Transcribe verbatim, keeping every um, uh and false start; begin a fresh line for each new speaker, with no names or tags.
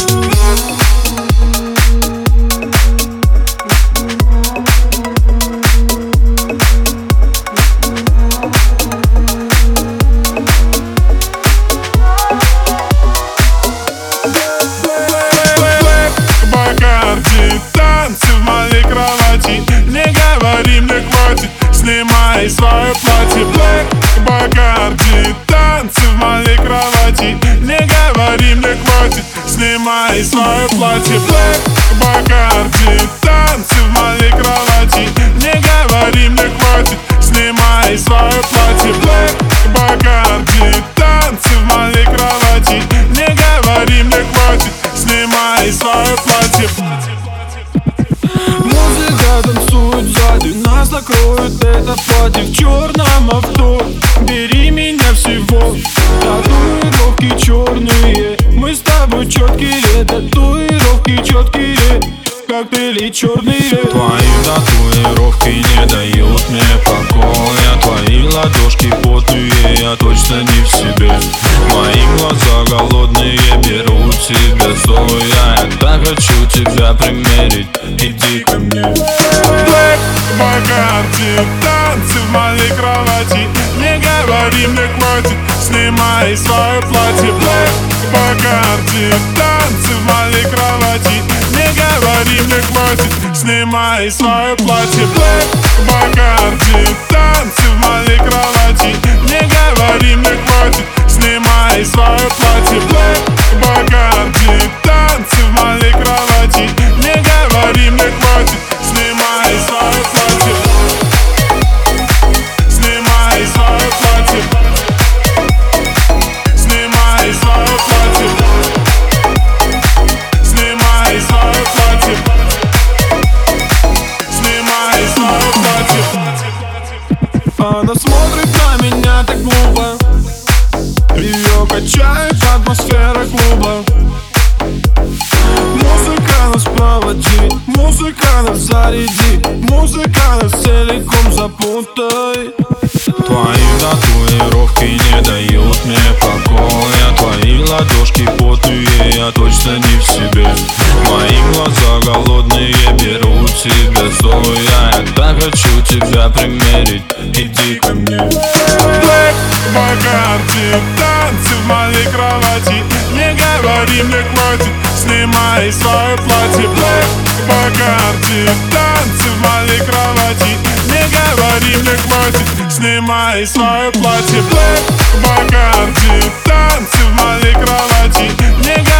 Снимай свое платье, Black Bacardi. Танцы в моей кровати, не говори мне хватит. Снимай свое платье, Black Bacardi. Танцы в моей кровати, не говори мне хватит. Снимай свое платье, Black Bacardi. Танцы в моей кровати, не говори мне хватит. Снимай свое платье.
Музыка танцует сзади, нас накроет это платье в черном авто. Бери меня всего, татуировки черные. Мы с тобой четкие, татуировки четкие, коктейли черные.
Твои татуировки не дают мне покоя. Твои ладошки потные, я точно не в себе. Мои глаза голодные, берут тебя злой. Я так хочу тебя примерить, иди ко мне.
Black Bacardi. Танцы в моей кровати, не говори мне хватит. Снимай свое платье, Black Bacardi. Танцы в моей кровати, не говори мне хватит. Снимай свое платье, Black Bacardi. Танцы в моей кровати, не говори мне хватит. Снимай свое платье, Black Bacardi. Танцы в моей кровати, не говори мне хватит. Снимай свое платье. Снимай свое платье. Снимай свое платье. Снимай свое платье. Снимай свое платье.
Она смотрит на меня так глупо, ее качает атмосфера клуба. Музыка нас проводит, музыка нас зарядит, музыка нас целиком запутает.
Твои татуировки не дают мне покоя. Твои ладошки потные, я точно не в себе. Мои глаза голодные, берут тебя злой. Я так хочу тебя примерить, иди ко мне.
Black Bacardi. Танцы в моей кровати, не говори мне хватит. Снимай свое платье, Black Bacardi. Танцы в моей кровати, не говори мне хватит. Снимай свое платье, Black Bacardi. Танцы в моей кровати, не